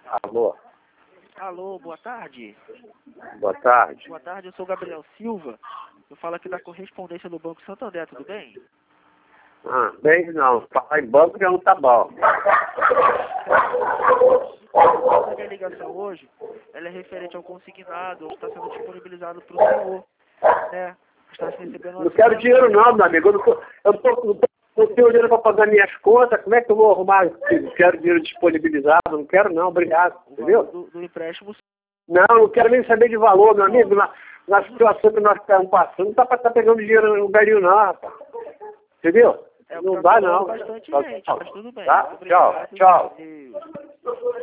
Alô? Alô, boa tarde. Boa tarde. Boa tarde, eu sou o Gabriel Silva. Eu falo aqui da correspondência do Banco Santander, tudo bem? Ah, bem não. Falar em banco já não tá bom. A minha ligação hoje, ela é referente ao consignado, que está sendo disponibilizado para o senhor, né? Está recebendo Não quero dinheiro assinatura. não, meu amigo. Eu não tenho dinheiro para pagar minhas contas. Como é que eu vou arrumar? Não quero dinheiro disponibilizado. Não quero não, obrigado. O Entendeu? valor do empréstimo. Não quero nem saber de valor, meu amigo. Na situação que nós estamos passando, não dá para estar pegando dinheiro no lugarinho não, rapaz. Entendeu? É, Não tá dá tomando não. bastante gente, mas tudo bem. Tá? Muito Tchau, obrigado. tchau. Deus.